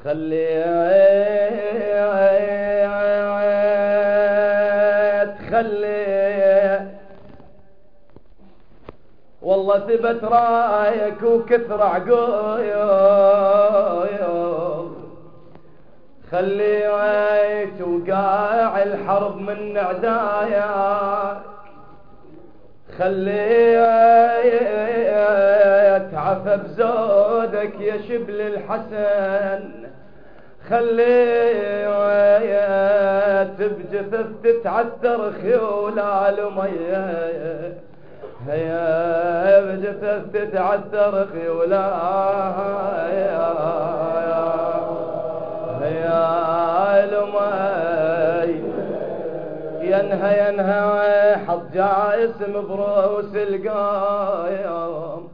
خليت والله ثبت رايك وكثر عقويوم، خليت وقاع الحرب من عداياك، خليت عفى بزودك يا شبل الحسن، خليت بجثث تتعثر خيول المية، هيا بجثث تتعثر خيول المي، ينهى حط جاسم بروس القايم،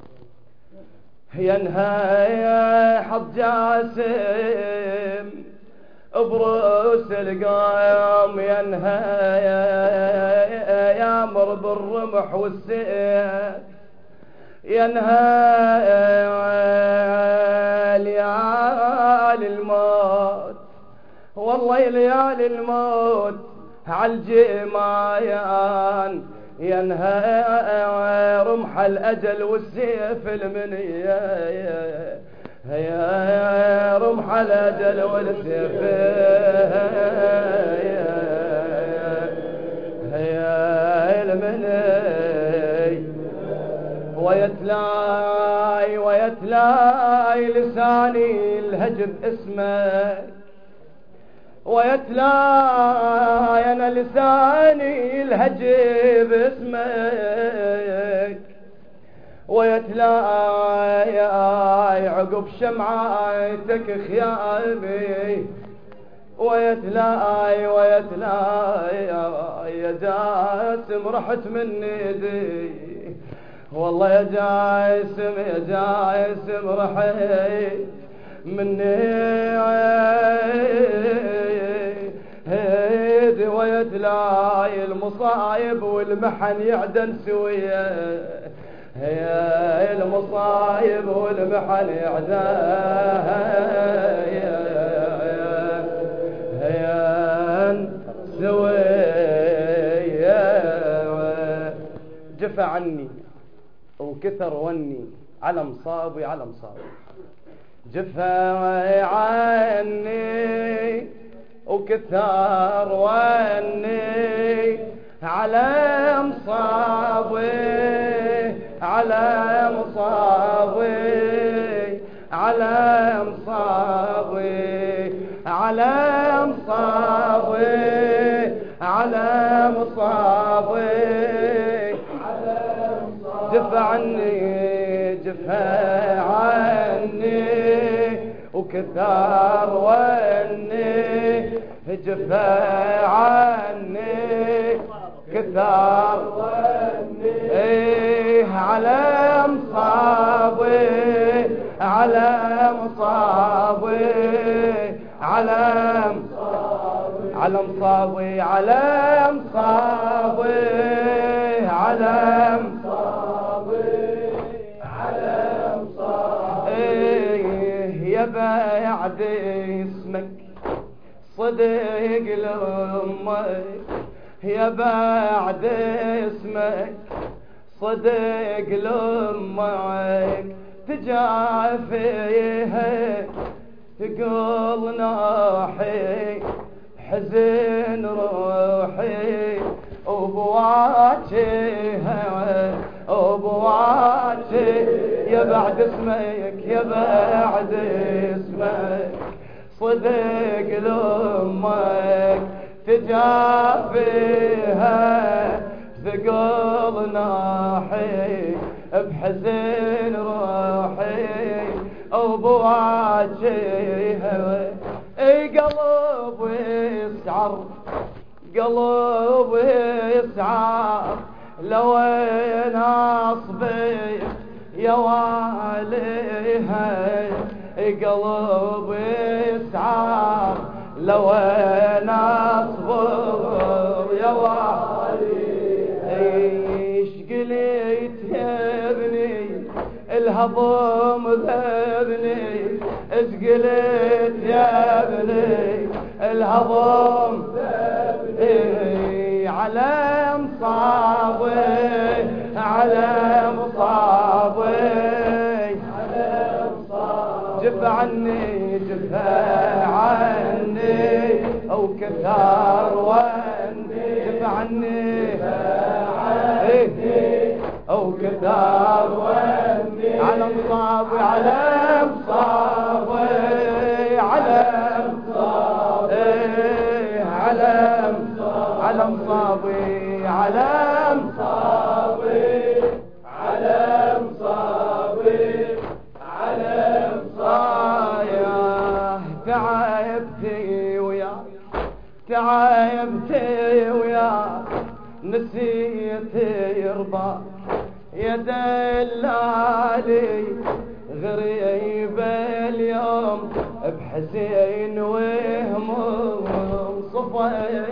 ينهى حط جاسم بروس القايم، ينهى يامر بالرمح والسيف، ينهى ليالي الموت، والله ليالي الموت عالجمايان، ينهى رمح الأجل والسيف المنية، يا رمح الأجل والسيف يا المني، ويتلاي لساني الهجب اسمك، ويتلاي أنا لساني الهجب اسمك، ويتلاي عقب شمعتك خيامي، ويتلاي يا جاسم رحت من ايدي، والله يا جاسم رحت من ايدي، ويتلاي المصايب والمحن يعدن سويه، هي المصايب والمحن يعدان سويه، جفى عني وكثر وني على مصابي على مصابي، جفى عني وكثر وني على مصابي على مصابي على مصابي على مصابي على مصابي جفى عني وكثر وني، جفى عني كثر وني، على مصابي على مصابي على مصابي على مصابي على يا بعد اسمك صدق لأمك، يا بعد اسمك صدق لأمك، تجافيها تقول ناحي حزن روحي، وبواجهها وبواجه يا بعد اسمك يا بعد اسمك صدق لأمك، تجافيها ثقل ناحي بحزن روحي، وبواجهها قلب يسعر قلب يسعر لو نصبي يا واليها، قلب يسعر لو نصبر يا واليها، ايش قلت يا ابني الهضم ذبني، ايش قلت ذابني الهضم على مصابي على مصابي جف عني جف عني او كثار واني جف عني او كثار واني على مصابي على مصابي على مصابي على مصابي على مصابي على مصابي على مصابي تعبتي وياك تعبتي وياك نسيت يرضى يا دلالي غريب اليوم بحزين وهموم صفى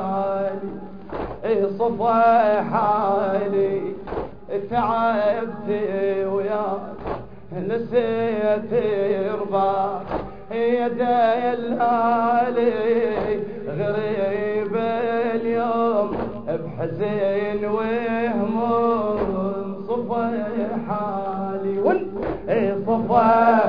حالي صفى حالي تعبت وياك نسيت رضاك يا دلالي غريب اليوم بحزين وهموم صفى حالي صفى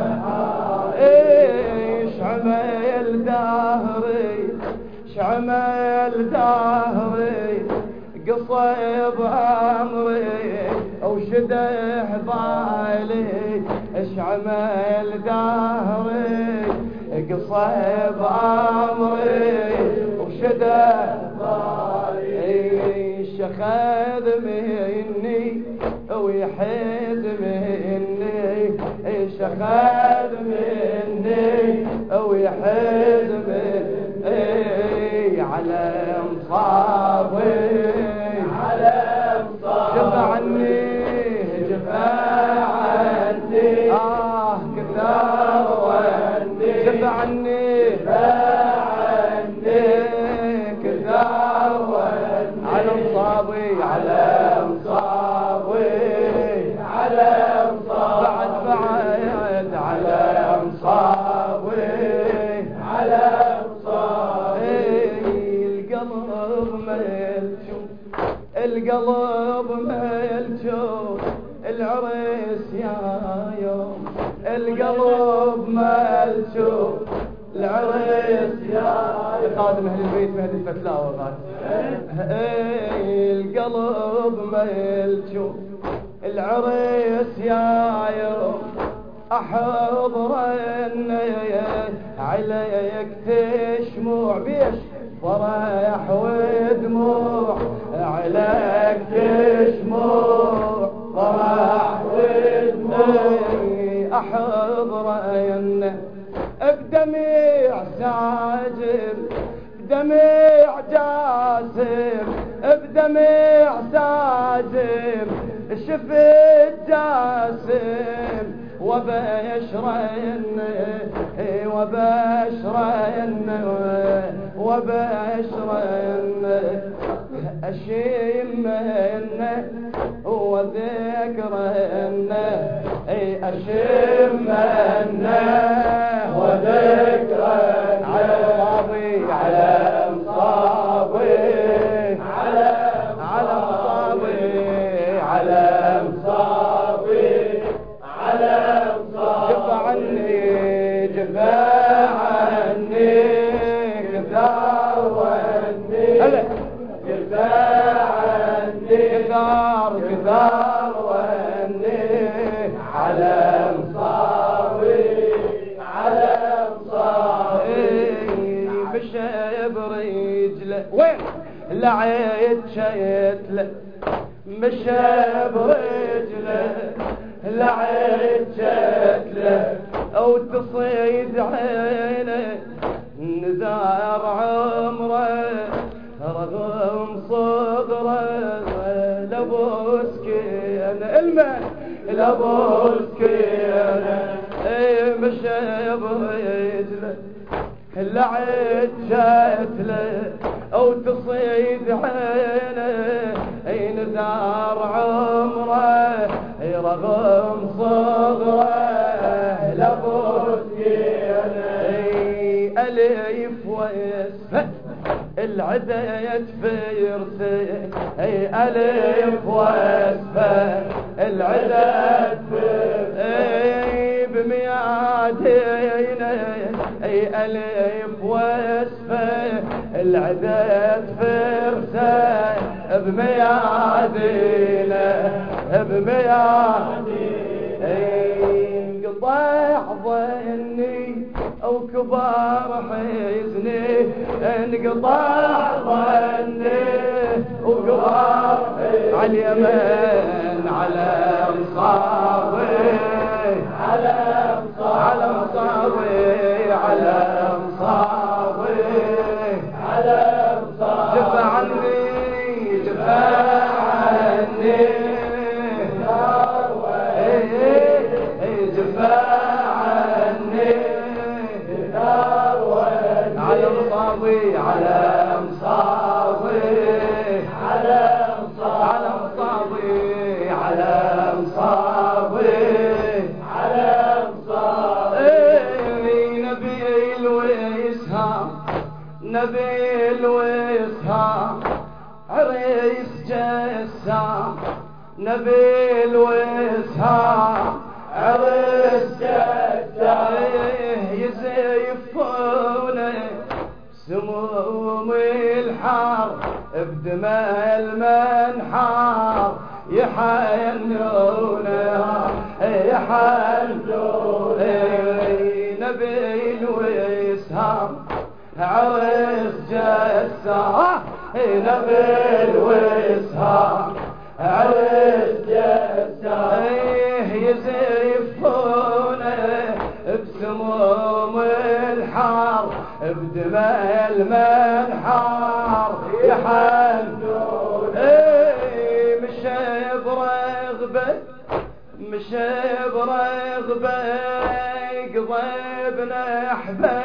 شعمل دهري شعمل دهري قصيب عمري او شدح بالي شعمل دهري قصيب عمري وشدح بالي شخذ مني ويحد مني شخذ مني ويحد مني على مصابي على مصابي جف عني جف عني كثار واني جف عني كثار واني على مصابي على مصابي على مصابي بعد على مصابي على مصابي القلب ملجوم القلب ملجوم العريس يا يوم القلب ملجوم العريس يا خادم اهل البيت مهدي الفتلاوه غاد القلب ملجوم العريس يا يوم احضر عليك تشموع بيش فرح ودموع عليك تشموع فرح ودموع احضر بدميع ساجر بدميع جاسم بدميع ساجر شفت جاسم وبشرن أشمن وذكرن أشمن وذكرن على مصابي على مصابي على مصابي على مصابي على مصابي جف عني جف عني كثار واني جف عني كثار واني على مصابي على مصابي مشى برجله وين لعيت شيتله مشى برجله لعيت شيتله او تصيد عينه نزار عمره رغم صغره لبوسكين الماء لبوسكين مشى برجله لعيت شيتله او تصيد عينه نزار عمره رغم صغره لبوسكين أليف واسفة العدد فيرتين اي ألف واسفة العدد اي بميادين اي ألف واسفة العدد فيرتين بميادين انقطع ظني او كبار حزني انقطع ظني وكبار على اليمن على مصابي على مصابي على مصابي جف عني جف عني على مصابي على مصابي على مصابي على مصابي على مصابي نبيل ويسهام نبيل ويسهام عريس جسام نبيل ويسهام عريس جسام يزيفونه سموم الحار بدماء المنحار يحنونه نبيل ويسهام عريس جسام نبيل ويسهام عريس جسام يزيفونه بسموم الحار بدماء المنحار يحنون مشى برغبة مشى برغبة يقضي بنحبه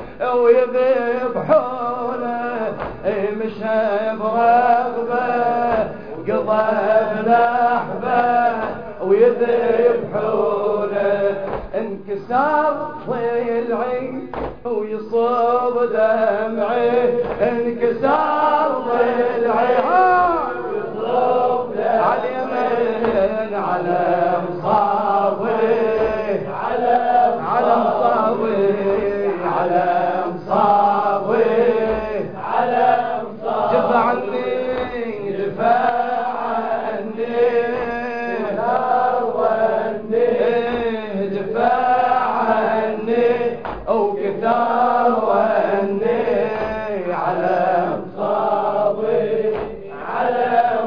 ويذبحونه مشى برغبة قضى بنحبه ويذبحونه انكسار ضلعي ويصوب دمعي انكسار ضلعي ويصوب على اليمين على مصابي على مصابي على مصابي على مصابي جف عني جف عني او كثار واني على مصابي على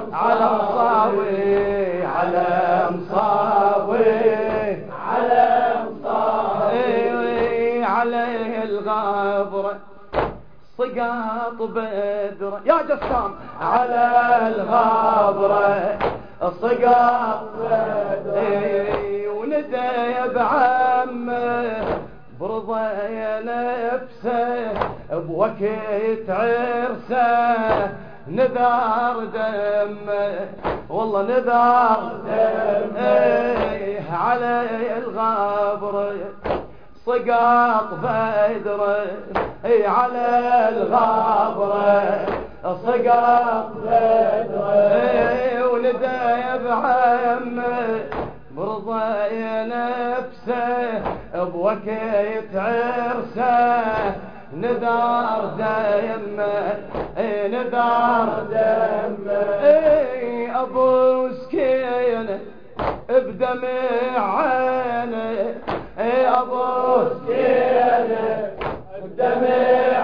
مصابي على مصابي على مصابي عليه الغبرة صقاط بدرة يا جسام على الغبرة صقاط بدرة وندى بعمه برضى نفسه بوقت عرسه نذار دمه والله نذار دمه على الغبر صقاط بدره على الغبر صقاط بدره وندى بعمه برضى نفسه بوقت عرسه نذار دمه نذار دمه ابو سكينه بدمع عينه ابو سكينه بدمع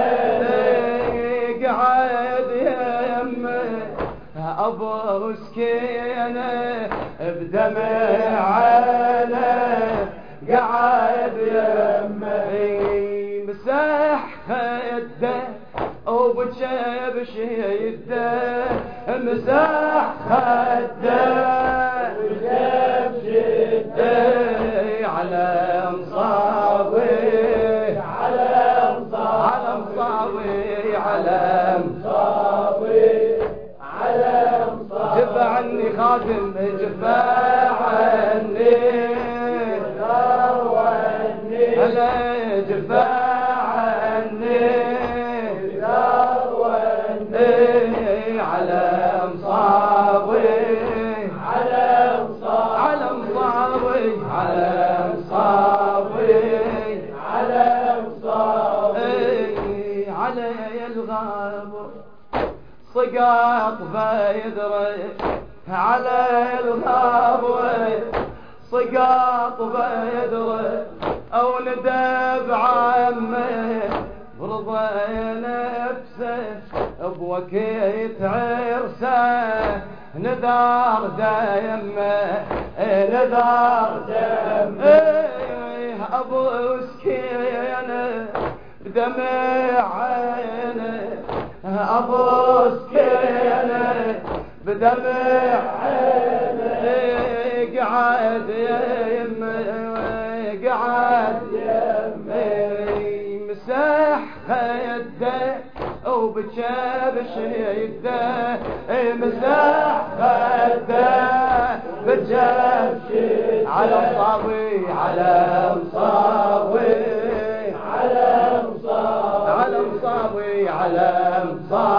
عينه قعد يمه ابو سكينه بدمع عينه قعد يمه مسح خده وبجيب شيده مسح خده وبجيب شيده على مصابي على مصابي على مصابي على مصابي جف عني خادم جف عني هلا جف عني سقاط بيدري على الغابوي سقاط بيدري او ندب عمي برضى نفسه بوكيت عرسه نذار دمه نذار دمه ابو سكينه بدمع عينه ابو سكينه بدمع عينه قعد يمي قعد يمي مسح خده وبجبش يده مسح خده بجبش على مصابي على مصابي على مصابي على مصابي